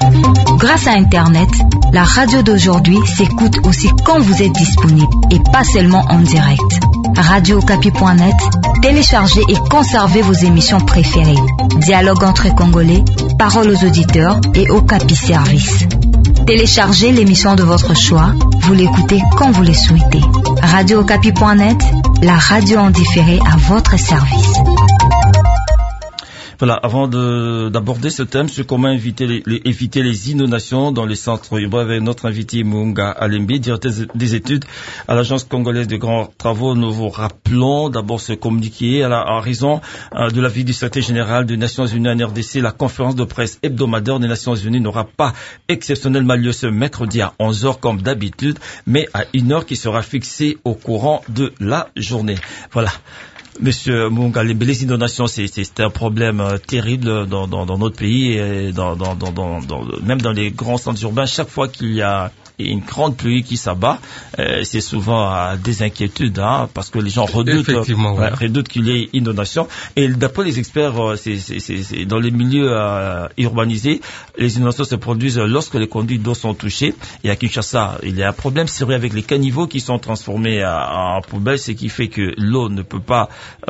Grâce à Internet, la radio d'aujourd'hui s'écoute aussi quand vous êtes disponible et pas seulement en direct. RadioOkapi.net, téléchargez et conservez vos émissions préférées. Dialogue entre Congolais, paroles aux auditeurs et Okapi Service. Téléchargez l'émission de votre choix, vous l'écoutez quand vous le souhaitez. RadioOkapi.net, la radio en différé à votre service. Voilà, avant d'aborder ce thème sur comment éviter les inondations dans les centres urbains avec notre invité Munga Alembe, directeur des études à l'Agence congolaise de grands travaux, nous vous rappelons d'abord ce communiqué en raison de l'avis du secrétaire général des Nations Unies en RDC. La conférence de presse hebdomadaire des Nations Unies n'aura pas exceptionnellement lieu ce mercredi à 11h comme d'habitude, mais à 1h qui sera fixée au courant de la journée. Voilà. Monsieur Munga Alembe, les inondations, c'est un problème terrible dans notre pays et même dans les grands centres urbains. Chaque fois qu'il y a une grande pluie qui s'abat, c'est souvent des inquiétudes, parce que les gens redoutent qu'il y ait inondation. Et d'après les experts, c'est dans les milieux urbanisés, les inondations se produisent lorsque les conduits d'eau sont touchées. Et à Kinshasa, il y a un problème sérieux avec les caniveaux qui sont transformés en poubelles, ce qui fait que l'eau ne peut pas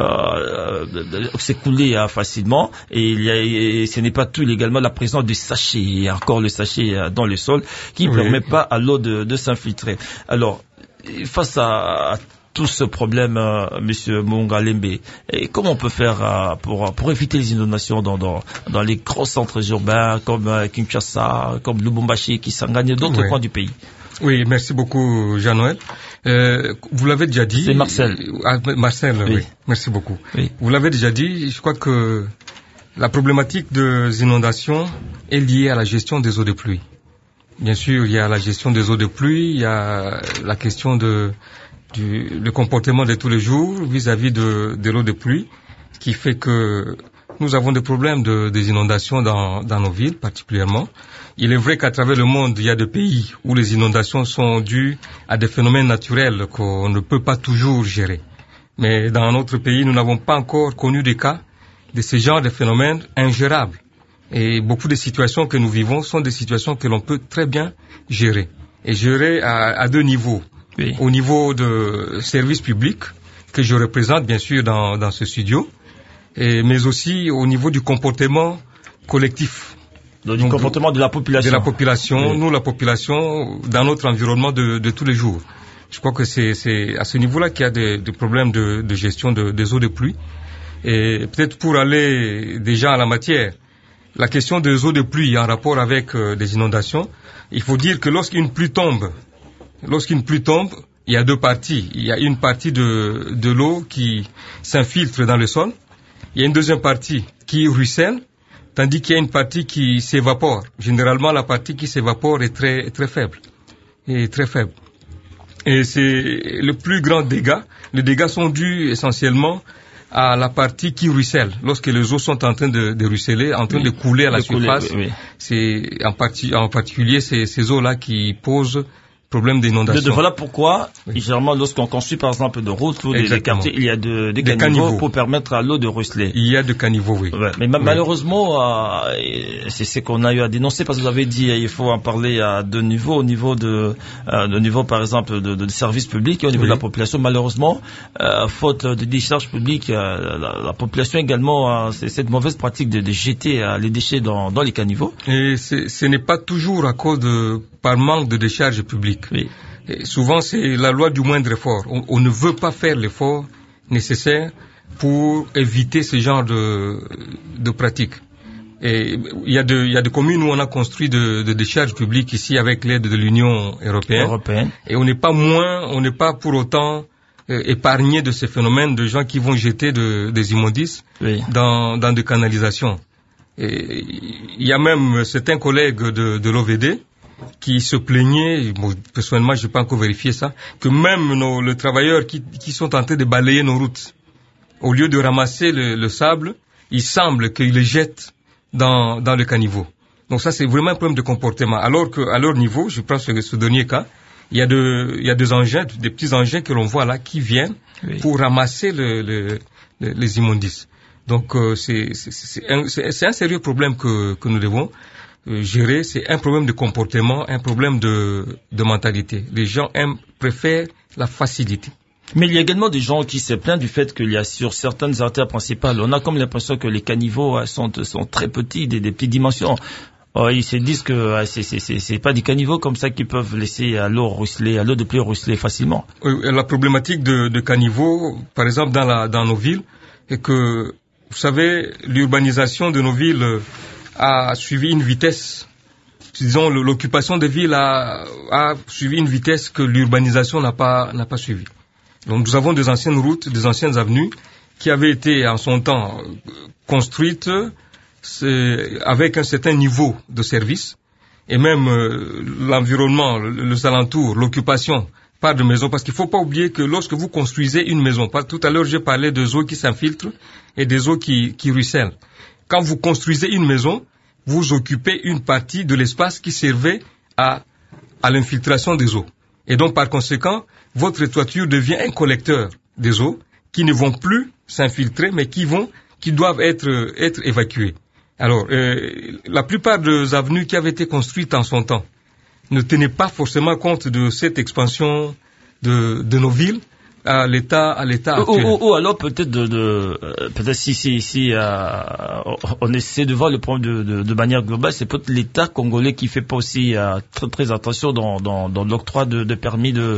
s'écouler facilement. Et ce n'est pas tout, également la présence de sachets, et encore le sachet dans le sol, qui ne permet pas à l'eau de s'infiltrer. Alors, face à tout ce problème, Monsieur Munga Alembe, comment on peut faire pour éviter les inondations dans les grands centres urbains comme Kinshasa, comme Lubumbashi, Kisangani et d'autres coins du pays? Oui, merci beaucoup, Jean-Noël. Vous l'avez déjà dit. C'est Marcel. Marcel, oui. Merci beaucoup. Oui. Vous l'avez déjà dit, je crois que la problématique des inondations est liée à la gestion des eaux de pluie. Bien sûr, il y a la gestion des eaux de pluie, il y a la question le comportement de tous les jours vis-à-vis de l'eau de pluie, qui fait que nous avons des problèmes des inondations dans nos villes particulièrement. Il est vrai qu'à travers le monde, il y a des pays où les inondations sont dues à des phénomènes naturels qu'on ne peut pas toujours gérer. Mais dans notre pays, nous n'avons pas encore connu des cas de ce genre de phénomènes ingérables. Et beaucoup de situations que nous vivons sont des situations que l'on peut très bien gérer. Et gérer à deux niveaux. Oui. Au niveau de services publics, que je représente bien sûr dans ce studio, mais aussi au niveau du comportement collectif. Donc, du comportement de la population. De la population, oui. Nous la population, dans notre environnement de tous les jours. Je crois que c'est à ce niveau-là qu'il y a des problèmes de gestion des eaux de pluie. Et peut-être pour aller déjà à la matière, la question des eaux de pluie en rapport avec des inondations, il faut dire que lorsqu'une pluie tombe, il y a deux parties. Il y a une partie de l'eau qui s'infiltre dans le sol. Il y a une deuxième partie qui ruisselle, tandis qu'il y a une partie qui s'évapore. Généralement, la partie qui s'évapore est très, très faible. Et c'est le plus grand dégât. Les dégâts sont dus essentiellement à la partie qui ruisselle. Lorsque les eaux sont en train de ruisseler, en train de couler à la surface, c'est en particulier ces eaux-là qui posent problème d'inondation. Voilà pourquoi, généralement, lorsqu'on construit par exemple des routes ou des quartiers, il y a des caniveaux pour permettre à l'eau de ruisseler. Il y a des caniveaux, oui. Ouais. Mais malheureusement, c'est ce qu'on a eu à dénoncer, parce que vous avez dit il faut en parler à deux niveaux, au niveau par exemple de services publics et au niveau de la population. Malheureusement, faute de décharge publique, la population également c'est cette mauvaise pratique de jeter les déchets dans les caniveaux. Et ce n'est pas toujours à cause par manque de décharge publique. Oui. Et souvent, c'est la loi du moindre effort. On ne veut pas faire l'effort nécessaire pour éviter ce genre de pratiques. Et il y a des communes où on a construit de décharges publiques ici avec l'aide de l'Union européenne. Et on n'est pas pour autant épargné de ces phénomènes de gens qui vont jeter des immondices dans des canalisations. Et il y a même certains collègues de l'OVD qui se plaignaient, personnellement je n'ai pas encore vérifié ça, que même les travailleurs qui sont en train de balayer nos routes, au lieu de ramasser le sable, il semble qu'ils le jettent dans le caniveau. Donc ça c'est vraiment un problème de comportement. Alors qu'à leur niveau, je prends ce dernier cas, il y a des engins, des petits engins que l'on voit là qui viennent pour ramasser les immondices. Donc c'est un sérieux problème que nous devons gérer, c'est un problème de comportement, un problème de mentalité. Les gens préfèrent la facilité. Mais il y a également des gens qui se plaignent du fait qu'il y a sur certaines artères principales, on a comme l'impression que les caniveaux sont très petits, des petites dimensions. Ils se disent que c'est pas des caniveaux comme ça qui peuvent laisser l'eau de pluie ruisseler facilement. La problématique de caniveaux, par exemple dans nos villes, est que, vous savez, l'urbanisation de nos villes a suivi une vitesse. Disons, l'occupation des villes a suivi une vitesse que l'urbanisation n'a pas suivi. Donc nous avons des anciennes routes, des anciennes avenues qui avaient été en son temps construites avec un certain niveau de service, et même l'environnement, les alentours, l'occupation par de maisons, parce qu'il ne faut pas oublier que lorsque vous construisez une maison, tout à l'heure j'ai parlé des eaux qui s'infiltrent et des eaux qui ruissellent. Quand vous construisez une maison, vous occupez une partie de l'espace qui servait à l'infiltration des eaux. Et donc par conséquent, votre toiture devient un collecteur des eaux qui ne vont plus s'infiltrer, mais qui doivent être évacuées. Alors, la plupart des avenues qui avaient été construites en son temps ne tenaient pas forcément compte de cette expansion de nos villes à l'état actuel. Ou alors peut-être peut-être si on essaie de voir le problème de manière globale, c'est peut-être l'État congolais qui fait pas aussi très très attention dans l'octroi de permis de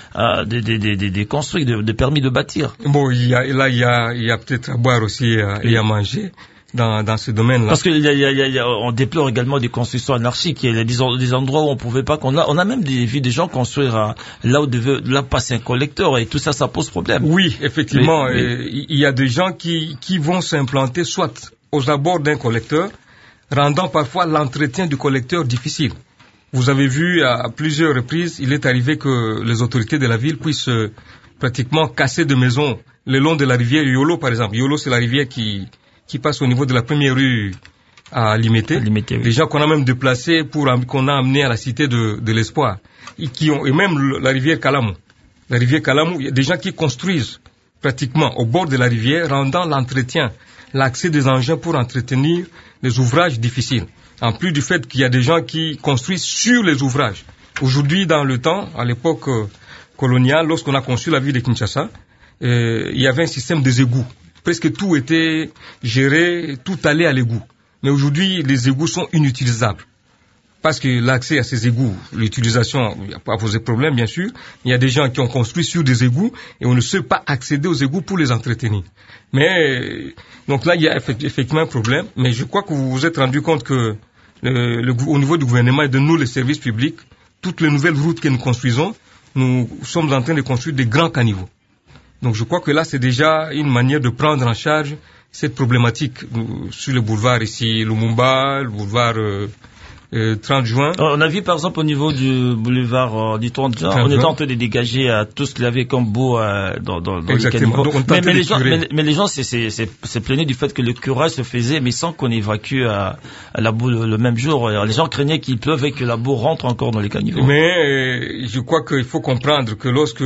construire, de permis de bâtir. Bon, il y a peut-être à boire aussi et à manger dans ce domaine-là. Parce que on déplore également des constructions anarchiques. Il y a des endroits où on pouvait pas on a même vu des gens construire là passe un collecteur, et tout ça pose problème. Oui, effectivement, il y a des gens qui vont s'implanter soit aux abords d'un collecteur, rendant parfois l'entretien du collecteur difficile. Vous avez vu à plusieurs reprises, il est arrivé que les autorités de la ville puissent pratiquement casser des maisons le long de la rivière Yolo, par exemple. Yolo, c'est la rivière qui passe au niveau de la première rue à Limité. Oui. Les gens qu'on a même déplacés qu'on a amenés à la cité de l'Espoir. Et même la rivière Kalamou. La rivière Kalamou, il y a des gens qui construisent pratiquement au bord de la rivière, rendant l'entretien, l'accès des engins pour entretenir les ouvrages difficiles. En plus du fait qu'il y a des gens qui construisent sur les ouvrages. Aujourd'hui, dans le temps, à l'époque coloniale, lorsqu'on a conçu la ville de Kinshasa, il y avait un système des égouts. Presque tout était géré, tout allait à l'égout. Mais aujourd'hui, les égouts sont inutilisables. Parce que l'accès à ces égouts, l'utilisation a posé problème, bien sûr. Il y a des gens qui ont construit sur des égouts et on ne sait pas accéder aux égouts pour les entretenir. Mais, donc là, il y a effectivement un problème. Mais je crois que vous vous êtes rendu compte que au niveau du gouvernement et de nous, les services publics, toutes les nouvelles routes que nous construisons, nous sommes en train de construire des grands caniveaux. Donc je crois que là, c'est déjà une manière de prendre en charge cette problématique sur le boulevard ici, Lumumba, le boulevard 30 juin. On a vu par exemple au niveau du boulevard du 30 juin, on était en train de dégager tout ce qu'il y avait comme beau dans les caniveaux. Mais les gens se plaignaient du fait que le curage se faisait, mais sans qu'on évacue la boue le même jour. Les gens craignaient qu'il pleuve et que la boue rentre encore dans les caniveaux. Mais je crois qu'il faut comprendre que lorsque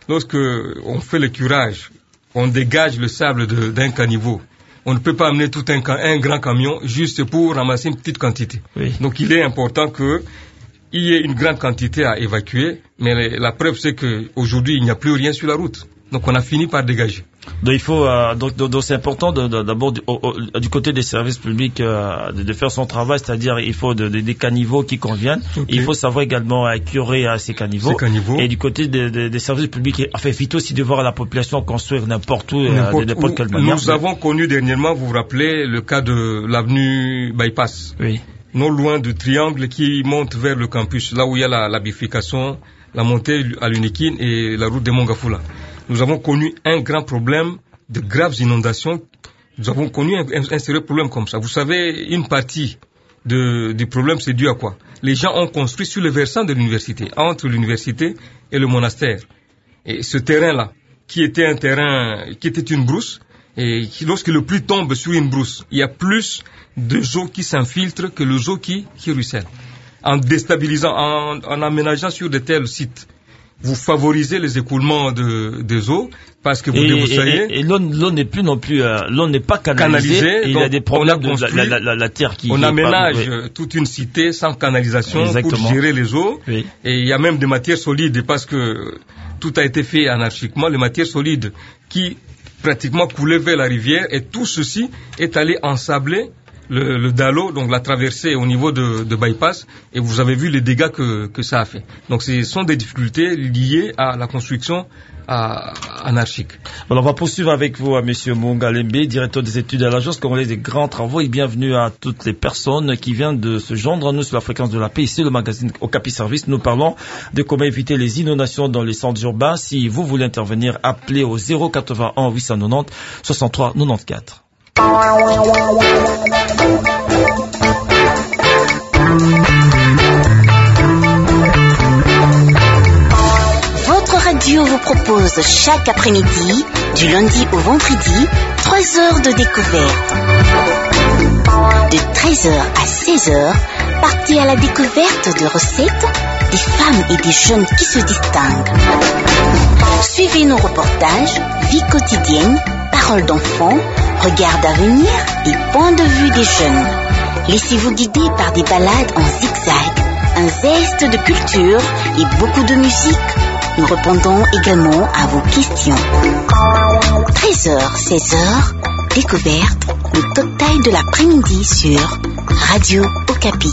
on fait le curage, on dégage le sable d'un caniveau. On ne peut pas amener tout un grand camion juste pour ramasser une petite quantité. Oui. Donc il est important qu'il y ait une grande quantité à évacuer, mais la preuve c'est qu'aujourd'hui il n'y a plus rien sur la route. Donc on a fini par dégager. Donc il faut donc c'est important d'abord du côté des services publics de faire son travail, c'est-à-dire il faut des caniveaux qui conviennent. Okay. Il faut savoir également curer ces caniveaux. Et du côté des services publics, enfin il faut aussi de voir la population construire n'importe où, de n'importe quelle manière. Nous avons connu dernièrement, vous vous rappelez, le cas de l'avenue Bypass. Oui. Non loin du triangle qui monte vers le campus, là où il y a la bifurcation, la montée à l'Unikin et la route de Mongafula. Nous avons connu un grand problème de graves inondations. Nous avons connu un sérieux problème comme ça. Vous savez, une partie du problème, c'est dû à quoi? Les gens ont construit sur le versant de l'université, entre l'université et le monastère. Et ce terrain-là, qui était une brousse, et lorsque le pluie tombe sur une brousse, il y a plus de eau qui s'infiltre que les eaux qui ruissellent. En déstabilisant, en aménageant sur de tels sites, vous favorisez les écoulements des eaux parce que vous débroussaillez. Et l'eau n'est plus non plus, l'eau n'est pas canalisée. Il y a des problèmes de la terre qui. On aménage toute une cité sans canalisation pour gérer les eaux. Oui. Et il y a même des matières solides parce que tout a été fait anarchiquement. Les matières solides qui pratiquement coulaient vers la rivière et tout ceci est allé ensabler le Dalo, donc la traversée au niveau de bypass, et vous avez vu les dégâts que ça a fait. Donc ce sont des difficultés liées à la construction anarchique. Alors on va poursuivre avec vous, Monsieur Munga Alembe, directeur des études à l'Agence congolaise des grands travaux, et bienvenue à toutes les personnes qui viennent de se joindre à nous sur la fréquence de la paix. Ici le magazine Okapi Service, nous parlons de comment éviter les inondations dans les centres urbains. Si vous voulez intervenir, appelez au 081 890 63 94. Votre radio vous propose chaque après-midi, du lundi au vendredi, 3 heures de découverte. De 13h à 16h, partez à la découverte de recettes, des femmes et des jeunes qui se distinguent. Suivez nos reportages, vie quotidienne, paroles d'enfants, regard d'avenir et point de vue des jeunes. Laissez-vous guider par des balades en zigzag, un zeste de culture et beaucoup de musique. Nous répondons également à vos questions. 13h, 16h, découverte, le cocktail de l'après-midi sur Radio Okapi.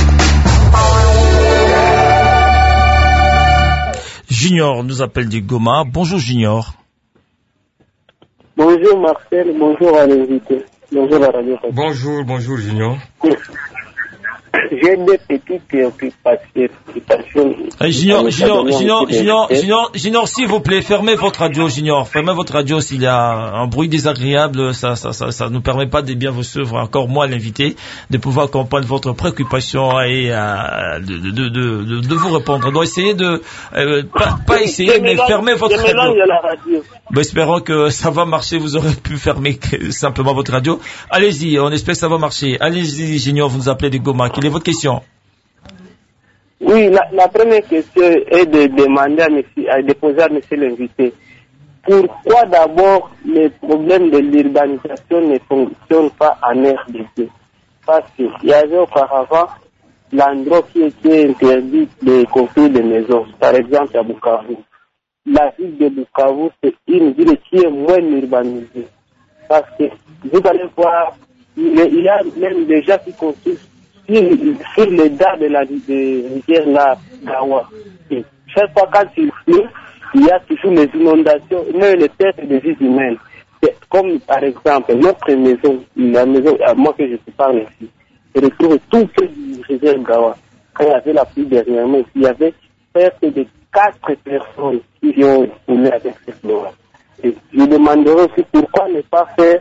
Junior nous appelle du Goma. Bonjour Junior. Bonjour Marcel, bonjour à l'invité. Bonjour à Radio Okapi. Bonjour Junior. J'ai des petites préoccupations. Junior, s'il vous plaît, fermez votre radio, Junior. Fermez votre radio s'il y a un bruit désagréable. Ça nous permet pas de bien vous suivre. Encore moins l'invité, de pouvoir comprendre votre préoccupation et de vous répondre. Donc essayez de pas essayer, mais fermez votre radio. Bon, espérons que ça va marcher. Vous aurez pu fermer simplement votre radio. Allez-y, on espère que ça va marcher. Allez-y, Junior, vous nous appelez de Goma. Quelle est votre question? Oui, la première question est de demander de poser à monsieur l'invité. Pourquoi d'abord les problèmes de l'urbanisation ne fonctionnent pas en RDC? Parce qu'il y avait auparavant l'endroit qui était interdit de construire des maisons. Par exemple, à Bukavu. La ville de Bukavu, c'est une ville qui est moins urbanisée. Parce que vous allez voir, il y a même des gens qui construisent sur les dalles de la rivière là, Gawa. Et chaque fois quand il pleut, il y a toujours les inondations, même les pertes de vies humaines. C'est comme par exemple notre maison, la maison à moi que je te parle ici, je retrouve tout près du rivière Gawa. Quand il y avait la pluie dernièrement, il y avait perte de 4 personnes qui ont coulé avec cette loi. Et je demanderai aussi pourquoi ne pas faire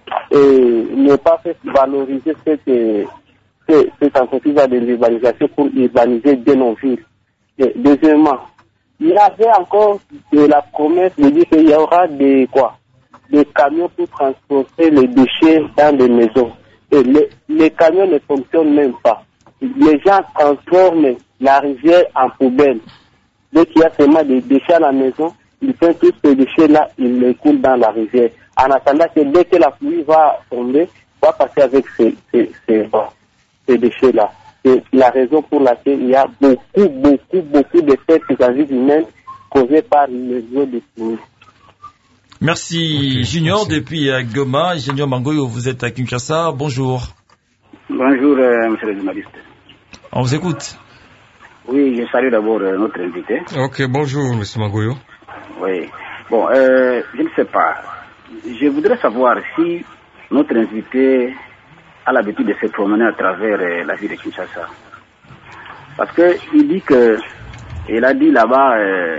valoriser cette entreprise de l'urbanisation pour urbaniser de nos villes. Et deuxièmement, il y avait encore de la promesse de dire qu'il y aura des camions pour transporter les déchets dans les maisons. Et les camions ne fonctionnent même pas. Les gens transforment la rivière en poubelle. Dès qu'il y a seulement des déchets à la maison, ils prennent tous ces déchets-là, ils les coulent dans la rivière. En attendant que dès que la pluie va tomber, on va passer avec ces déchets-là. C'est la raison pour laquelle il y a beaucoup de pertes de la vie humaine causées par les eaux de pluie. Merci Junior, depuis Goma. Junior Mangoyo, vous êtes à Kinshasa. Bonjour. Bonjour, monsieur le journaliste. On vous écoute. Oui, je salue d'abord notre invité. Ok, bonjour, monsieur Mangoyo. Oui. Bon, je ne sais pas. Je voudrais savoir si notre invité a l'habitude de se promener à travers la ville de Kinshasa. Parce que il a dit là-bas,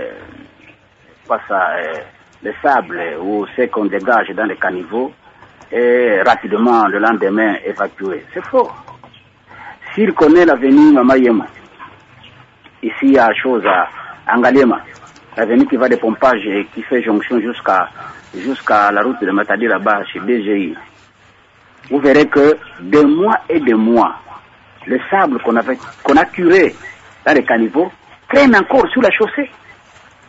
le sable ou ce qu'on dégage dans les caniveaux est rapidement le lendemain évacué. C'est faux. S'il connaît l'avenue Mamayema, ici à Angaliema, l'avenue qui va des pompages et qui fait jonction jusqu'à la route de Matadi là-bas chez DGI, vous verrez que des mois et des mois, le sable qu'on a curé dans les caniveaux traîne encore sur la chaussée.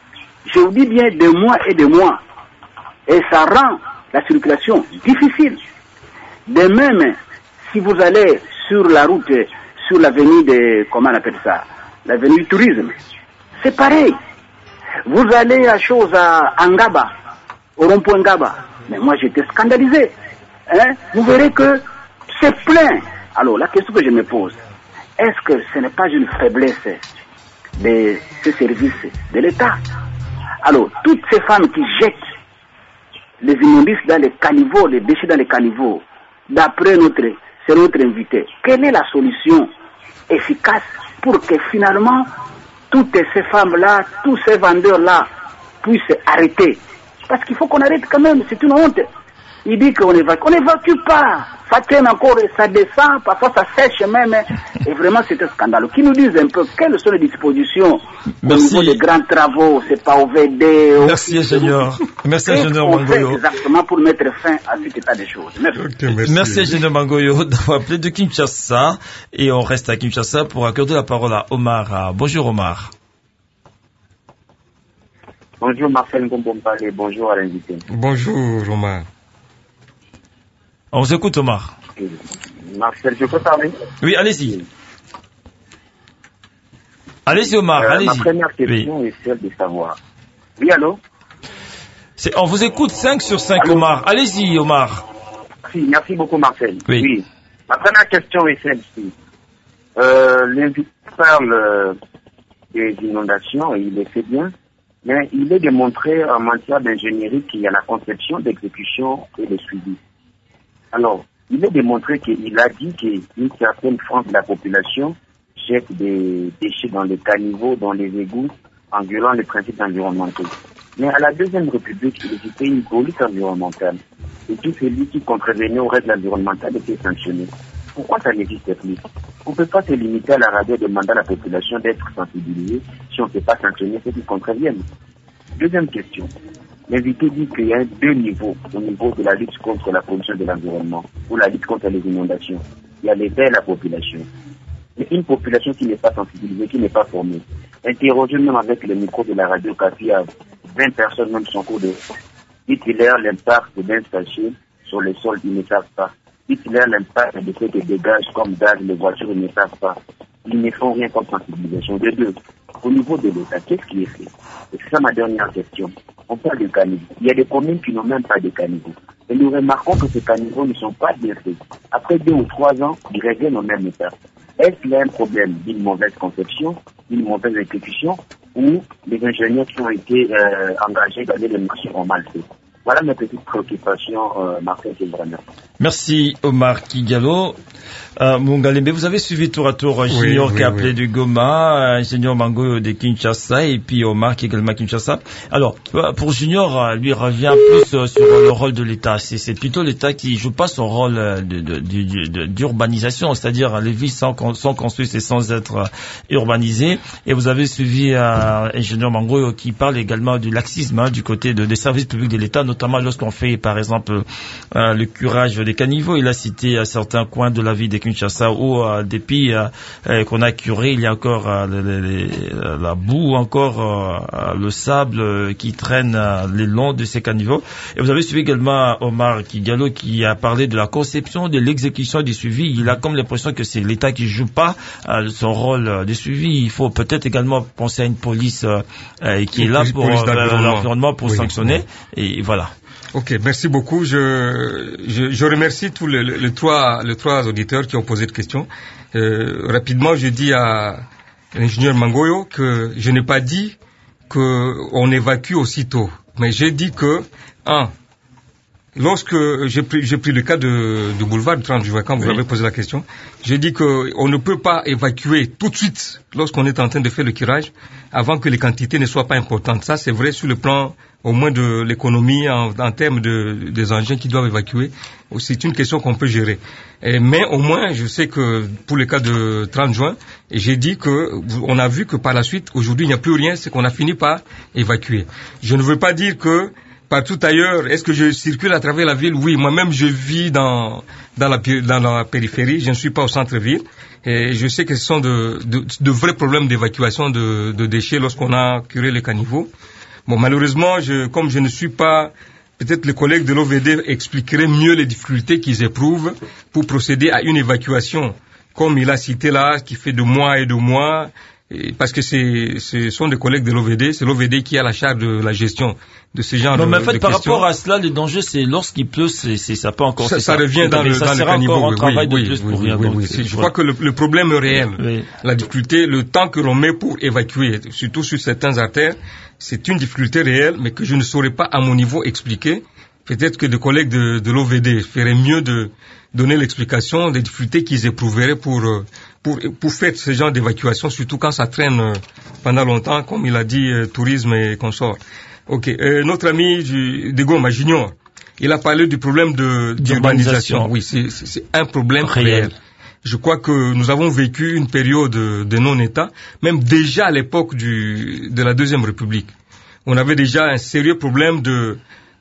Je vous dis bien des mois et des mois. Et ça rend la circulation difficile. De même, si vous allez sur la route, sur l'avenue de, comment on appelle ça, l'avenue du tourisme, c'est pareil. Vous allez à Ngaba, au rond-point Ngaba. Mais moi, j'étais scandalisé. Hein? Vous verrez que c'est plein. Alors, la question que je me pose, est-ce que ce n'est pas une faiblesse de ces services de l'État? Alors, toutes ces femmes qui jettent les immondices dans les caniveaux, les déchets dans les caniveaux, d'après c'est notre invité, quelle est la solution efficace pour que finalement toutes ces femmes-là, tous ces vendeurs-là puissent arrêter? Parce qu'il faut qu'on arrête quand même, c'est une honte. Il dit qu'on évacue. On n'évacue pas. Ça traîne encore et ça descend, parfois ça sèche même. Et vraiment, c'est un scandale. Qui nous disent un peu quelles sont les dispositions au niveau des grands travaux, c'est pas OVD. Merci, ingénieur. Merci, ingénieur Mangoyo. Exactement pour mettre fin à cet état des choses. Merci. Okay, merci, ingénieur Mangoyo, d'avoir appelé de Kinshasa. Et on reste à Kinshasa pour accorder la parole à Omar. Bonjour, Omar. Bonjour, Marcel Ngombompale. Bonjour à l'invité. Bonjour, Omar. On vous écoute, Omar. Marcel, je peux parler? Oui, allez-y. Allez-y, Omar, allez-y. Ma première question est celle de savoir. Oui, allô? On vous écoute 5 sur 5, allô? Omar. Allez-y, Omar. Merci beaucoup, Marcel. Oui. Ma première question est celle-ci. L'invité parle des inondations, et il le fait bien, mais il est démontré en matière d'ingénierie qu'il y a la conception, d'exécution et de suivi. Alors, il est démontré qu'il a dit qu'une certaine frange de la population jette des déchets dans les caniveaux, dans les égouts, en violant les principes environnementaux. Mais à la Deuxième République, il existait une police environnementale. Et tout celui qui contrevenait aux règles environnementales était sanctionné. Pourquoi ça n'existe plus? On ne peut pas se limiter à la radio de demander à la population d'être sensibilisée si on ne peut pas sanctionner ceux qui contreviennent. Deuxième question. L'invité dit qu'il y a deux niveaux au niveau de la lutte contre la pollution de l'environnement ou la lutte contre les inondations. Il y a l'État et la population. Mais une population qui n'est pas sensibilisée, qui n'est pas formée. Interrogez même avec le micro de la radio Kapi à 20 personnes même son cours de dites-leur l'impact d'un sachet sur le sol, ils ne savent pas. Dites-leur l'impact de ce que dégagent comme gaz les voitures, ils ne savent pas. Ils ne font rien comme sensibilisation. De deux, au niveau de l'État, qu'est-ce qui est fait? Et c'est ça ma dernière question. On parle de caniveaux. Il y a des communes qui n'ont même pas de caniveaux. Et nous remarquons que ces caniveaux ne sont pas bien faits. Après 2 ou 3 ans, ils reviennent au même état. Est-ce là un problème d'une mauvaise conception, d'une mauvaise exécution, ou les ingénieurs qui ont été engagés dans les marchés ont mal fait? Voilà mes petites préoccupations, Marcel Kébrana. Merci Omar Kigalo. Mungalembe, vous avez suivi tour à tour Junior qui a appelé du Goma, ingénieur Mango de Kinshasa et puis Omar qui est également Kinshasa. Alors, pour Junior, lui revient plus sur le rôle de l'État. C'est plutôt l'État qui joue pas son rôle d'urbanisation, c'est-à-dire les villes sont construites et sans être urbanisées. Et vous avez suivi ingénieur Mango qui parle également du laxisme du côté des services publics de l'État, notamment lorsqu'on fait par exemple le curage des caniveaux. Il a cité certains coins de la ville de Kinshasa où depuis qu'on a curé, il y a encore la boue, encore le sable qui traîne le long de ces caniveaux. Et vous avez suivi également Omar Kigalo qui a parlé de la conception, de l'exécution du suivi. Il a comme l'impression que c'est l'État qui joue pas son rôle de suivi. Il faut peut-être également penser à une police qui est là pour l'environnement, pour sanctionner. Et voilà. Ok, merci beaucoup. Je remercie tous les trois auditeurs qui ont posé de questions. Rapidement, je dis à l'ingénieur Mangoyo que je n'ai pas dit qu'on évacue aussitôt, mais j'ai dit que lorsque j'ai pris le cas du boulevard du 30 juin, quand vous avez posé la question, j'ai dit qu'on ne peut pas évacuer tout de suite lorsqu'on est en train de faire le curage avant que les quantités ne soient pas importantes. Ça, c'est vrai sur le plan au moins de l'économie en termes des engins qui doivent évacuer. C'est une question qu'on peut gérer. Mais au moins, je sais que pour le cas de 30 juin, j'ai dit on a vu que par la suite, aujourd'hui, il n'y a plus rien, c'est qu'on a fini par évacuer. Je ne veux pas dire que partout ailleurs, est-ce que je circule à travers la ville? Oui, moi-même, je vis dans la périphérie, je ne suis pas au centre-ville. Et je sais que ce sont de vrais problèmes d'évacuation de déchets lorsqu'on a curé les caniveaux. Bon, malheureusement, comme je ne suis pas, peut-être les collègues de l'OVD expliqueraient mieux les difficultés qu'ils éprouvent pour procéder à une évacuation, comme il a cité là, qui fait de mois et de mois, parce que ce sont des collègues de l'OVD, c'est l'OVD qui a la charge de la gestion de ce genre de questions. Non, mais en fait, par rapport à cela, le danger, c'est lorsqu'il pleut, ça peut encore... Ça revient dans le caniveau. Oui. Je crois que le problème réel, la difficulté, le temps que l'on met pour évacuer, surtout sur certaines artères, c'est une difficulté réelle, mais que je ne saurais pas à mon niveau expliquer. Peut-être que des collègues de l'OVD feraient mieux de donner l'explication des difficultés qu'ils éprouveraient pour faire ce genre d'évacuation, surtout quand ça traîne pendant longtemps, comme il a dit, tourisme et consorts. Ok, notre ami de Goma Junior, il a parlé du problème d'urbanisation. Oui, c'est un problème réel. Je crois que nous avons vécu une période de non-État, même déjà à l'époque de la Deuxième République. On avait déjà un sérieux problème de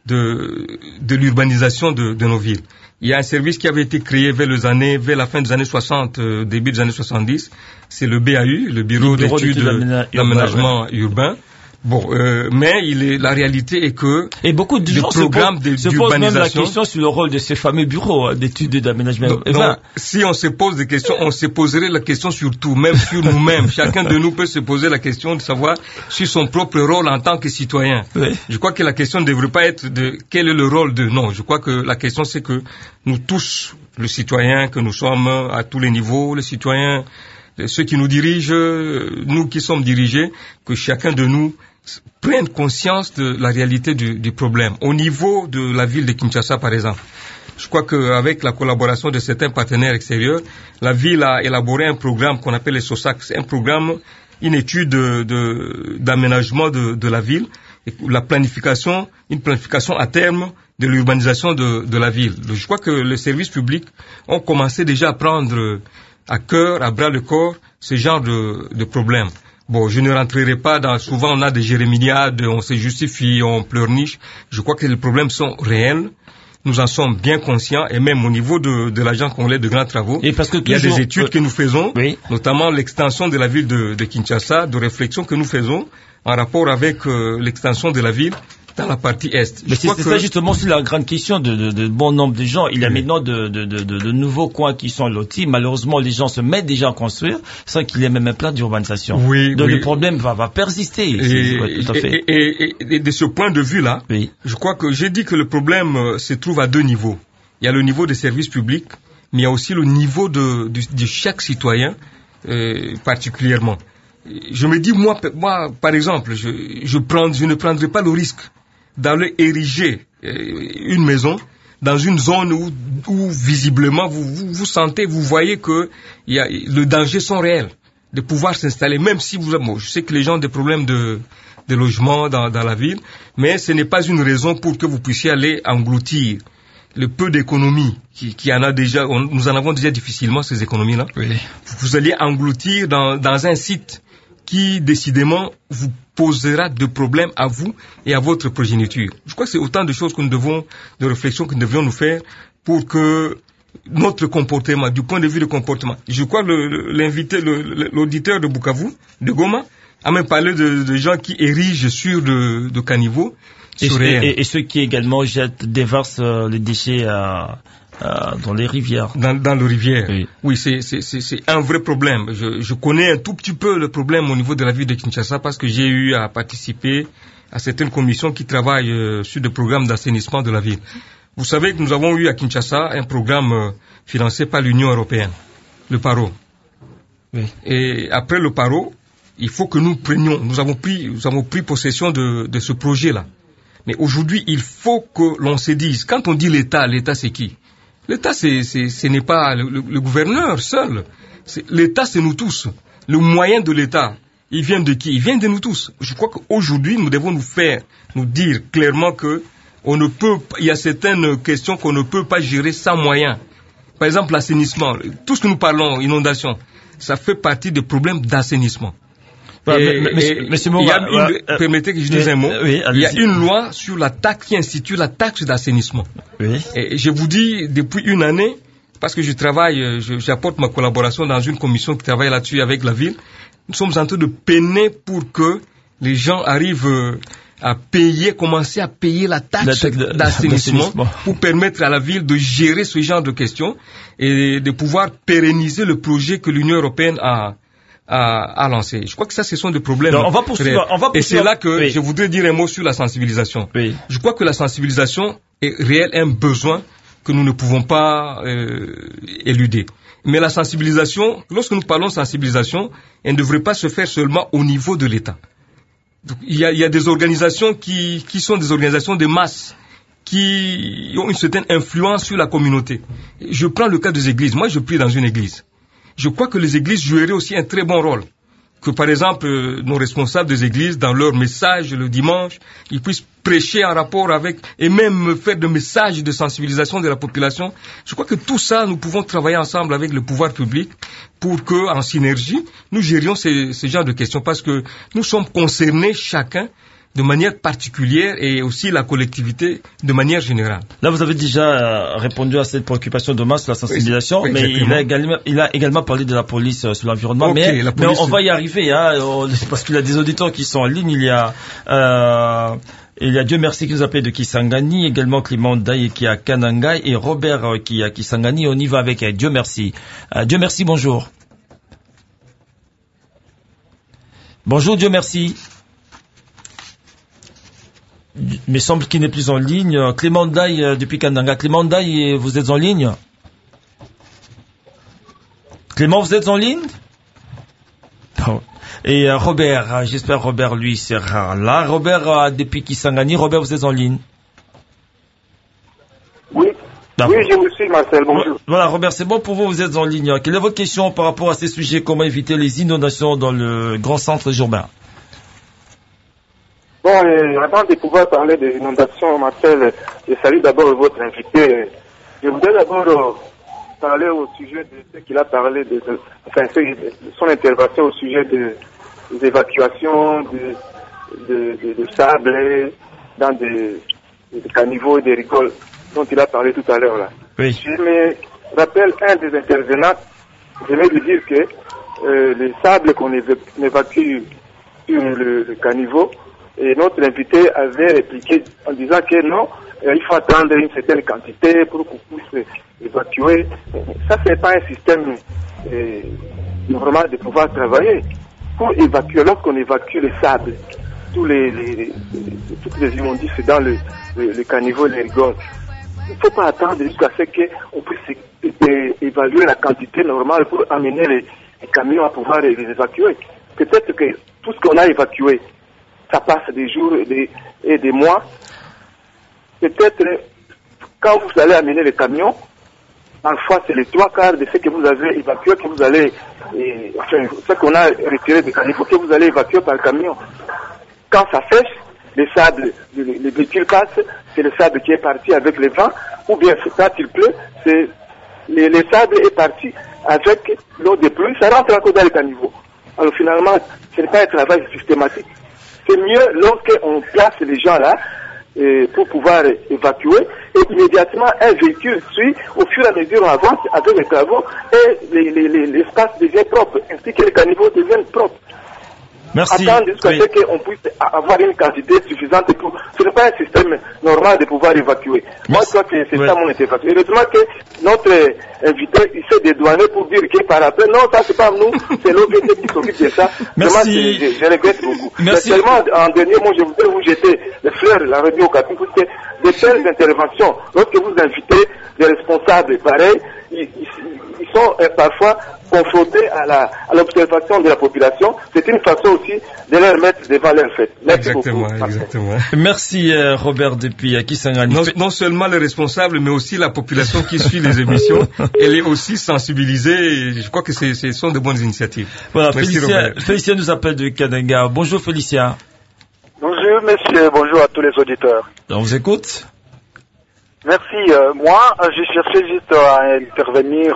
l'urbanisation de nos villes. Il y a un service qui avait été créé vers la fin des années 60, début des années 70. C'est le BAU, le Bureau d'études d'aménagement urbain. Bon, mais la réalité est que et beaucoup de gens se posent même la question sur le rôle de ces fameux bureaux d'études d'aménagement. Donc, si on se pose des questions, on se poserait la question sur tout, même sur nous-mêmes. Chacun de nous peut se poser la question de savoir sur son propre rôle en tant que citoyen. Oui. Je crois que la question ne devrait pas être de quel est le rôle de... Non, je crois que la question c'est que nous tous, le citoyen que nous sommes à tous les niveaux, les citoyens, ceux qui nous dirigent, nous qui sommes dirigés, que chacun de nous prennent conscience de la réalité du problème. Au niveau de la ville de Kinshasa, par exemple, je crois qu'avec la collaboration de certains partenaires extérieurs, la ville a élaboré un programme qu'on appelle les SOSAC. C'est un programme, une étude d'aménagement de la ville, une planification à terme de l'urbanisation de la ville. Je crois que les services publics ont commencé déjà à prendre à cœur, à bras le corps, ce genre de problème. Bon, je ne rentrerai pas souvent on a des jéréminiades, on se justifie, on pleurniche. Je crois que les problèmes sont réels. Nous en sommes bien conscients et même au niveau de l'agence congolais de grands travaux. Et parce que il y a des études que nous faisons, notamment l'extension de la ville de Kinshasa, de réflexion que nous faisons en rapport avec l'extension de la ville dans la partie Est. Mais c'est ça justement, c'est la grande question de bon nombre de gens. Il y a maintenant de nouveaux coins qui sont lotis. Malheureusement, les gens se mettent déjà à construire sans qu'il y ait même un plan d'urbanisation. Donc le problème va persister. Tout à fait. Et de ce point de vue-là, je crois que j'ai dit que le problème se trouve à deux niveaux. Il y a le niveau des services publics, mais il y a aussi le niveau de chaque citoyen particulièrement. Je me dis, moi, par exemple, je ne prendrai pas le risque d'aller ériger une maison dans une zone où visiblement vous sentez, vous voyez que le danger sont réels de pouvoir s'installer, même si je sais que les gens ont des problèmes de logement dans la ville, mais ce n'est pas une raison pour que vous puissiez aller engloutir le peu d'économies qui en a déjà, nous en avons déjà difficilement ces économies-là. Oui. Vous allez engloutir dans un site qui décidément vous posera de problèmes à vous et à votre progéniture. Je crois que c'est autant de choses de réflexion que nous devions nous faire pour que notre comportement, du point de vue du comportement. Je crois que l'auditeur de Bukavu, de Goma, a même parlé de gens qui érigent sur de caniveaux. Et ceux qui également déversent les déchets dans les rivières. Dans les rivières. Oui, c'est un vrai problème. Je connais un tout petit peu le problème au niveau de la ville de Kinshasa parce que j'ai eu à participer à certaines commissions qui travaillent sur des programmes d'assainissement de la ville. Vous savez que nous avons eu à Kinshasa un programme financé par l'Union européenne, le PARO. Oui. Et après le PARO, il faut que nous avons pris possession de ce projet-là. Mais aujourd'hui, il faut que l'on se dise, quand on dit l'État c'est qui? L'État, ce n'est pas le gouverneur seul. L'État, c'est nous tous. Le moyen de l'État, il vient de qui? Il vient de nous tous. Je crois qu'aujourd'hui, nous devons nous dire clairement que il y a certaines questions qu'on ne peut pas gérer sans moyens. Par exemple, l'assainissement. Tout ce que nous parlons, inondation, ça fait partie des problèmes d'assainissement. Permettez que je dise un mot. Il y a une loi sur la taxe qui institue la taxe d'assainissement. Oui. Et je vous dis, depuis une année, parce que j'apporte ma collaboration dans une commission qui travaille là-dessus avec la ville, nous sommes en train de peiner pour que les gens arrivent commencer à payer la taxe d'assainissement pour permettre à la ville de gérer ce genre de questions et de pouvoir pérenniser le projet que l'Union européenne a lancé. Je crois que ça, ce sont des problèmes. Donc, on va poursuivre. Et c'est là que je voudrais dire un mot sur la sensibilisation. Oui. Je crois que la sensibilisation est réel, un besoin que nous ne pouvons pas éluder. Mais la sensibilisation, lorsque nous parlons de sensibilisation, elle ne devrait pas se faire seulement au niveau de l'État. Donc, il y a des organisations qui sont des organisations de masse, qui ont une certaine influence sur la communauté. Je prends le cas des églises. Moi, je prie dans une église. Je crois que les églises joueraient aussi un très bon rôle. Que par exemple, nos responsables des églises, dans leur message le dimanche, ils puissent prêcher en rapport avec, et même faire des messages de sensibilisation de la population. Je crois que tout ça, nous pouvons travailler ensemble avec le pouvoir public pour que, en synergie, nous gérions ces genres de questions, parce que nous sommes concernés chacun de manière particulière et aussi la collectivité de manière générale. Là, vous avez déjà répondu à cette préoccupation de masse, la sensibilisation, oui, mais il a également parlé de la police sur l'environnement. Okay, mais on va y arriver, hein, parce qu'il y a des auditeurs qui sont en ligne. Il y a Dieu merci qui nous appelle de Kisangani, également Clément Daye qui est à Kananga et Robert qui est à Kisangani. On y va avec Dieu merci. Dieu merci, bonjour. Bonjour, Dieu merci. Mais semble qu'il n'est plus en ligne. Clément Daye depuis Kananga. Clément Daye, vous êtes en ligne? Clément, vous êtes en ligne? Non. Et Robert, j'espère Robert lui sera là. Robert depuis Kisangani. Robert, vous êtes en ligne? Oui. Oui, je vous suis, Marcel. Bonjour. Voilà, Robert, c'est bon pour vous, vous êtes en ligne. Quelle est votre question par rapport à ces sujets? Comment éviter les inondations dans le grand centre urbain? Bon, avant de pouvoir parler des inondations, Marcel, je salue d'abord votre invité. Je voudrais d'abord parler au sujet de ce qu'il a parlé, son intervention au sujet des évacuations de sable dans des caniveaux et des rigoles dont il a parlé tout à l'heure là. Oui. Je me rappelle un des intervenants, je vais lui dire que les sables qu'on évacue sur le caniveau, et notre invité avait répliqué en disant que non, il faut attendre une certaine quantité pour qu'on puisse évacuer. Ça, c'est pas un système normal de pouvoir travailler. Pour évacuer, lorsqu'on évacue le sable, toutes les immondices dans le caniveau et les rigoles, il ne faut pas attendre jusqu'à ce qu'on puisse évaluer la quantité normale pour amener les camions à pouvoir les évacuer. Peut-être que tout ce qu'on a évacué, ça passe des jours et des mois. Peut-être, quand vous allez amener les camions, parfois c'est les 3/4 de ce que vous avez évacué, que vous allez, ce qu'on a retiré des caniveaux, que vous allez évacuer par camion. Quand ça sèche, les sables, les véhicules passent, c'est le sable qui est parti avec le vent, ou bien quand il pleut, c'est le sable est parti avec l'eau de pluie, ça rentre encore dans les caniveaux. Alors finalement, ce n'est pas un travail systématique. C'est mieux lorsqu'on place les gens là pour pouvoir évacuer et immédiatement un véhicule suit, au fur et à mesure on avance avec les travaux et l'espace devient propre ainsi que les caniveaux deviennent propres. Merci. Attendre jusqu'à ce qu'on puisse avoir une quantité suffisante pour... Ce n'est pas un système normal de pouvoir évacuer. Moi, je crois que c'est ça mon intervention. Heureusement que notre invité, il s'est dédouané pour dire que par après, non, ça c'est pas nous, c'est l'OVT qui s'occupe de ça. Merci. Vraiment, je regrette beaucoup. Merci. Mais seulement, en dernier mot, je voudrais vous jeter les fleurs, la radio Okapi, parce que de telles interventions, lorsque vous invitez des responsables pareils, ils sont parfois confrontés à l'observation de la population. C'est une façon aussi de leur mettre devant leur fait. Merci beaucoup. Exactement. Merci Robert depuis Kisangani. Non seulement les responsables, mais aussi la population qui suit les émissions. Elle est aussi sensibilisée. Et je crois que ce sont de bonnes initiatives. Voilà, Félicien nous appelle de Kananga. Bonjour Félicien. Bonjour monsieur, bonjour à tous les auditeurs. On vous écoute. Merci. Moi, je cherchais juste à intervenir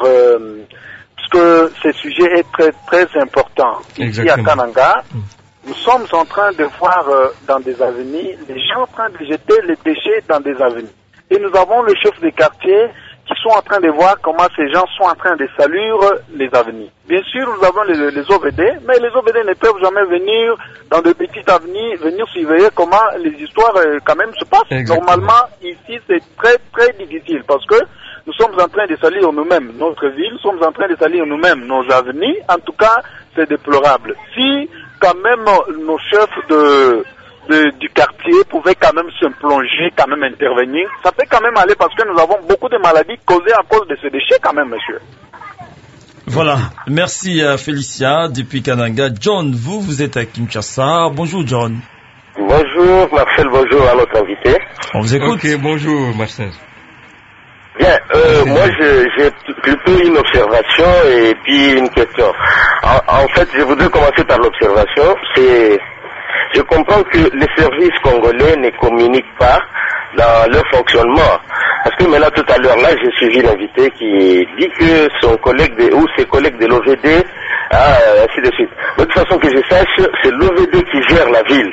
puisque ce sujet est très très important. Ici à Kananga, nous sommes en train de voir dans des avenues les gens en train de jeter les déchets dans des avenues. Et nous avons le chef de quartier qui sont en train de voir comment ces gens sont en train de saluer les avenirs. Bien sûr, nous avons les OVD, mais les OVD ne peuvent jamais venir dans de petites avenirs, venir surveiller comment les histoires quand même se passent. Exactement. Normalement, ici, c'est très très difficile parce que nous sommes en train de salir nous-mêmes notre ville, nous sommes en train de salir nous-mêmes nos avenirs. En tout cas, c'est déplorable. Si quand même nos chefs du quartier pouvaient quand même se plonger, quand même intervenir, ça peut quand même aller parce que nous avons beaucoup de maladies causées à cause de ces déchets quand même, monsieur. Voilà, merci Félicia depuis Kananga. John, vous êtes à Kinshasa. Bonjour John. Bonjour Marcel, bonjour à notre invité. On vous écoute. Ok, bonjour Marcel. Bien, moi j'ai plutôt une observation et puis une question. En fait, je voudrais commencer par l'observation. Je comprends que les services congolais ne communiquent pas dans leur fonctionnement. Parce que maintenant, tout à l'heure, là, j'ai suivi l'invité qui dit que son collègue ou ses collègues de l'OVD, ainsi de suite. De toute façon, que je sache, c'est l'OVD qui gère la ville.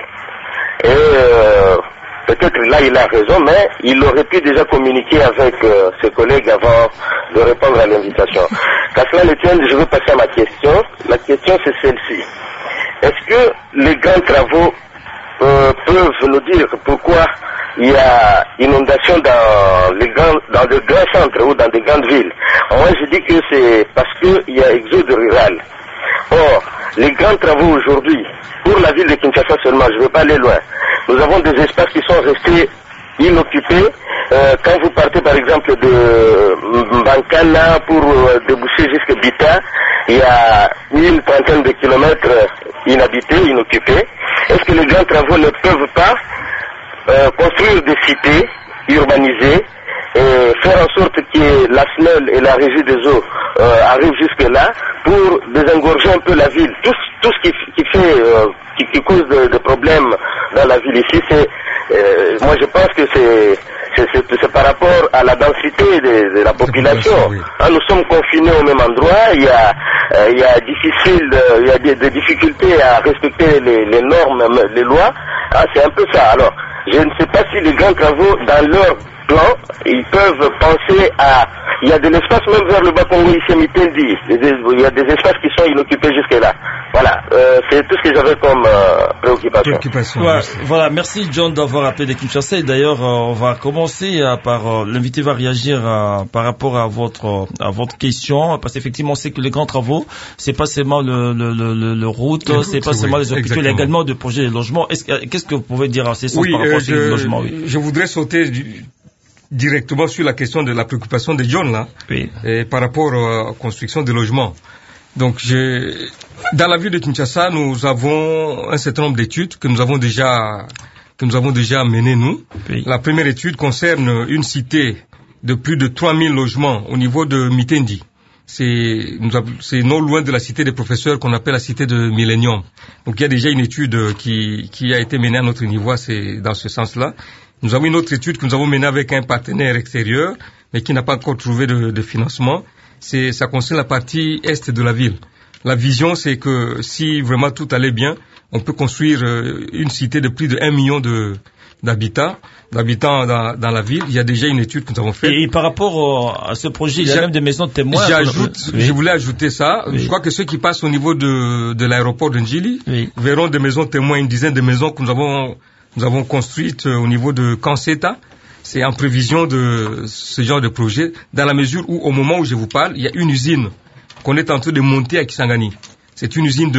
Et peut-être là, il a raison, mais il aurait pu déjà communiquer avec ses collègues avant de répondre à l'invitation. Qu'à cela ne tienne, je veux passer à ma question. La question, c'est celle-ci. Est-ce que les grands travaux peuvent nous dire pourquoi il y a inondation dans de grands centres ou dans des grandes villes? Moi, je dis que c'est parce qu'il y a exode rural. Or, les grands travaux aujourd'hui, pour la ville de Kinshasa seulement, je ne veux pas aller loin, nous avons des espaces qui sont restés inoccupés. Quand vous partez par exemple de Mbankana pour déboucher jusqu'à Bita, il y a une trentaine de kilomètres inhabités, inoccupés. Est-ce que les grands travaux ne peuvent pas construire des cités urbanisées et faire en sorte que la SNEL et la régie des eaux arrivent jusque-là pour désengorger un peu la ville? Tout ce qui cause de problèmes dans la ville ici, moi je pense que c'est par rapport à la densité de la population. Nous sommes confinés au même endroit, il y a des difficultés à respecter les normes, les lois. C'est un peu ça. Alors, je ne sais pas si les grands travaux, dans leur plan, ils peuvent penser à... Il y a de l'espace même vers le Bas-Congo, ici à Mitendi. Il y a des espaces qui sont inoccupés jusque-là. Voilà, c'est tout ce que j'avais comme préoccupation. Voilà, merci John d'avoir appelé de Kinshasa. Et d'ailleurs, on va commencer par... L'invité va réagir par rapport à votre question, parce qu'effectivement, on sait que les grands travaux, c'est pas seulement le route, c'est pas seulement les hôpitaux, il y a également des projets de logement. Qu'est-ce que vous pouvez dire à ces sens par rapport à ces logements? Je voudrais sauter directement sur la question de la préoccupation de John là, et par rapport à la construction de logements. Donc, dans la ville de Kinshasa, nous avons un certain nombre d'études que nous avons déjà menées nous. La première étude concerne une cité de plus de 3000 logements au niveau de Mitendi. C'est non loin de la cité des professeurs qu'on appelle la cité de Millennium. Donc, il y a déjà une étude qui a été menée à notre niveau, c'est dans ce sens-là. Nous avons une autre étude que nous avons menée avec un partenaire extérieur, mais qui n'a pas encore trouvé de financement. Ça concerne la partie est de la ville. La vision, c'est que si vraiment tout allait bien, on peut construire une cité de plus de 1 million d'habitants dans la ville. Il y a déjà une étude que nous avons faite. Et par rapport à ce projet, il y a même des maisons de témoins. Je voulais ajouter ça. Je crois que ceux qui passent au niveau de l'aéroport de Njili verront des maisons témoins, une dizaine de maisons que nous avons construites au niveau de Kanseta. C'est en prévision de ce genre de projet, dans la mesure où, au moment où je vous parle, il y a une usine qu'on est en train de monter à Kisangani. C'est une usine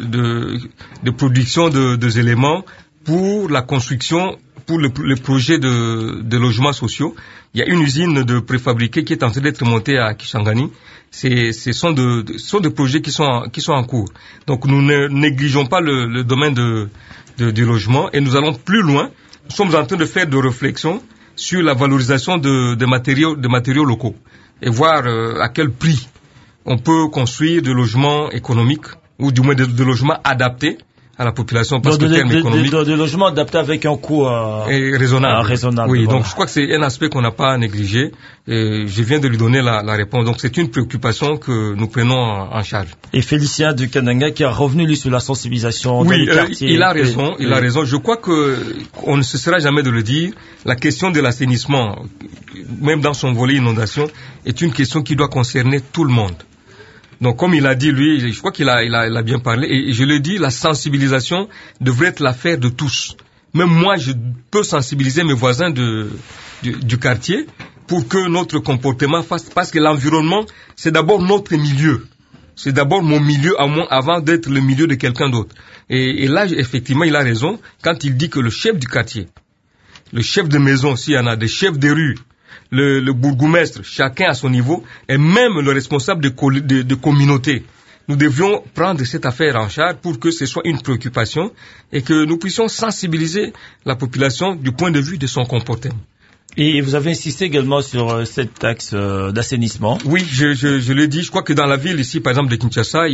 de production de éléments pour la construction, pour le projet de logements sociaux. Il y a une usine de préfabriqués qui est en train d'être montée à Kisangani. Ce sont des projets qui sont en cours. Donc, nous ne négligeons pas le domaine du logement et nous allons plus loin. Nous sommes en train de faire des réflexions sur la valorisation de matériaux locaux et voir à quel prix on peut construire des logements économiques ou du moins des logements adaptés à la population parce que le terme économique... Des logements adaptés avec un coût raisonnable. Oui, donc je crois que c'est un aspect qu'on n'a pas à négliger. Et je viens de lui donner la réponse. Donc c'est une préoccupation que nous prenons en charge. Et Félicien de Kananga qui a revenu lui sur la sensibilisation dans les quartiers. Il a raison, il a raison. Je crois que on ne cessera jamais de le dire. La question de l'assainissement, même dans son volet inondation, est une question qui doit concerner tout le monde. Donc, comme il a dit, lui, je crois qu'il a bien parlé, et je le dis, la sensibilisation devrait être l'affaire de tous. Même moi, je peux sensibiliser mes voisins du quartier pour que notre comportement fasse, parce que l'environnement, c'est d'abord notre milieu. C'est d'abord mon milieu à moi avant d'être le milieu de quelqu'un d'autre. Et là, effectivement, il a raison quand il dit que le chef du quartier, le chef de maison, s'il y en a, des chefs de rue, le bourgmestre, chacun à son niveau, et même le responsable de communauté. Nous devions prendre cette affaire en charge pour que ce soit une préoccupation et que nous puissions sensibiliser la population du point de vue de son comportement. Et vous avez insisté également sur cette taxe d'assainissement. Oui, je l'ai dit. Je crois que dans la ville ici, par exemple de Kinshasa,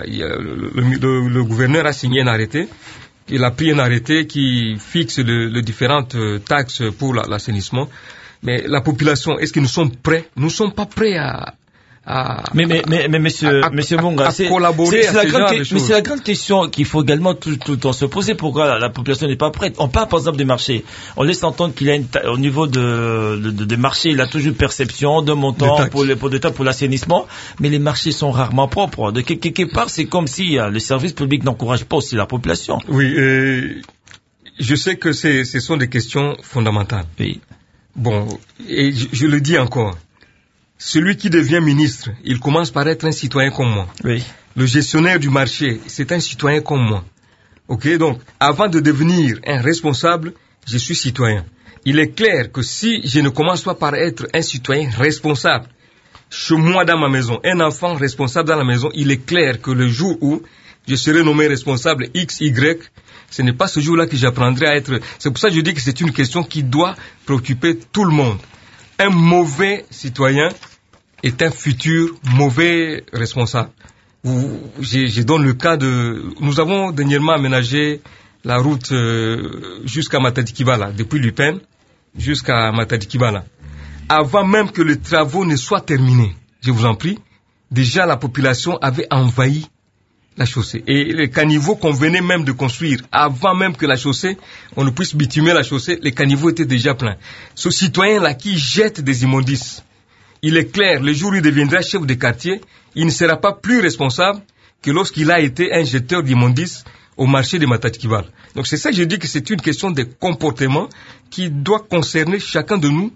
le gouverneur a signé un arrêté. Il a pris un arrêté qui fixe les différentes taxes pour l'assainissement. Mais la population, est-ce que nous sommes prêts? Nous ne sommes pas prêts à monsieur Munga, c'est la grande question qu'il faut également tout le temps se poser. Pourquoi la population n'est pas prête? On parle par exemple des marchés. On laisse entendre qu'il y a au niveau des marchés, il a toujours perception de montant pour l'assainissement, mais les marchés sont rarement propres. De quelque part, c'est comme si le service public n'encourage pas aussi la population. Oui, je sais que ce sont des questions fondamentales. Oui. Bon, et je le dis encore. Celui qui devient ministre, il commence par être un citoyen comme moi. Oui. Le gestionnaire du marché, c'est un citoyen comme moi. Ok, donc, avant de devenir un responsable, je suis citoyen. Il est clair que si je ne commence pas par être un citoyen responsable, chez moi dans ma maison, un enfant responsable dans la maison, il est clair que le jour où je serai nommé responsable X, Y, ce n'est pas ce jour-là que j'apprendrai à être... C'est pour ça que je dis que c'est une question qui doit préoccuper tout le monde. Un mauvais citoyen est un futur mauvais responsable. Je donne le cas de... Nous avons dernièrement aménagé la route jusqu'à Matadi-Kibala, depuis Lupin jusqu'à Matadi-Kibala. Avant même que les travaux ne soient terminés, je vous en prie, déjà la population avait envahi la chaussée. Et les caniveaux qu'on venait même de construire, avant même que la chaussée, on ne puisse bitumer la chaussée, les caniveaux étaient déjà pleins. Ce citoyen-là qui jette des immondices, il est clair, le jour où il deviendra chef de quartier, il ne sera pas plus responsable que lorsqu'il a été un jeteur d'immondices au marché de Matadi-Kibala. Donc c'est ça que je dis que c'est une question de comportement qui doit concerner chacun de nous.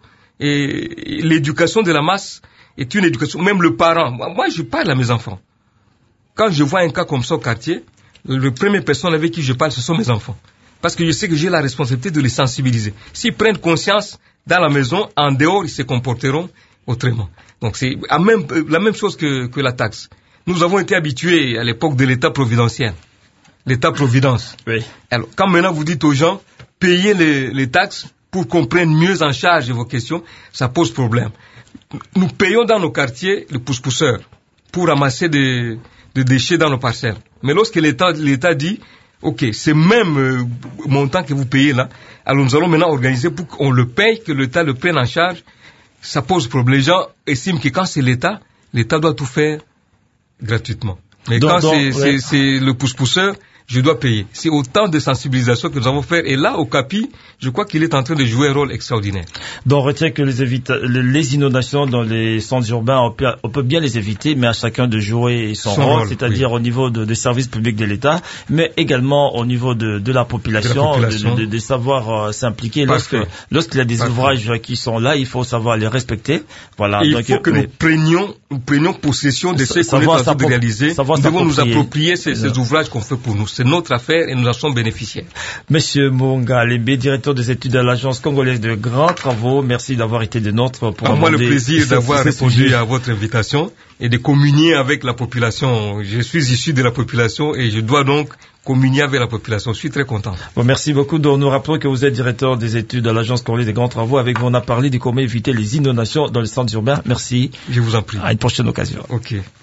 Et l'éducation de la masse est une éducation, même le parent. Moi, je parle à mes enfants. Quand je vois un cas comme ça au quartier, la première personne avec qui je parle, ce sont mes enfants. Parce que je sais que j'ai la responsabilité de les sensibiliser. S'ils prennent conscience dans la maison, en dehors, ils se comporteront autrement. Donc c'est la même chose que la taxe. Nous avons été habitués à l'époque de l'État providentiel. L'État-providence. Oui. Alors, quand maintenant vous dites aux gens, payez les taxes pour qu'on prenne mieux en charge vos questions, ça pose problème. Nous payons dans nos quartiers le pousse-pousseur pour ramasser des déchets dans nos parcelles. Mais lorsque l'État dit, ok, c'est même montant que vous payez là, alors nous allons maintenant organiser pour qu'on le paye, que l'État le prenne en charge, ça pose problème. Les gens estiment que quand c'est l'État doit tout faire gratuitement. Mais quand c'est le pousse-pousseur, je dois payer. C'est autant de sensibilisation que nous avons fait. Et là, au CAPI, je crois qu'il est en train de jouer un rôle extraordinaire. Donc, on retient que les inondations dans les centres urbains, on peut bien les éviter, mais à chacun de jouer son rôle, c'est-à-dire au niveau des services publics de l'État, mais également au niveau de la population, de savoir s'impliquer. Lorsqu'il y a des ouvrages qui sont là, il faut savoir les respecter. Voilà. Et il faut que nous prenions possession de ce qu'on est en train de réaliser. Nous devons nous approprier ces ouvrages qu'on fait pour nous. C'est notre affaire et nous en sommes bénéficiaires. Monsieur Munga Alembe, directeur des études à l'Agence congolaise de grands travaux, merci d'avoir été de notre pour moi le plaisir d'avoir répondu à votre invitation et de communier avec la population. Je suis issu de la population et je dois donc communier avec la population. Je suis très content. Bon, merci beaucoup. Donc, nous rappelons que vous êtes directeur des études à l'Agence congolaise des grands travaux. Avec vous, on a parlé de comment éviter les inondations dans les centres urbains. Merci. Je vous en prie. À une prochaine occasion. Ok.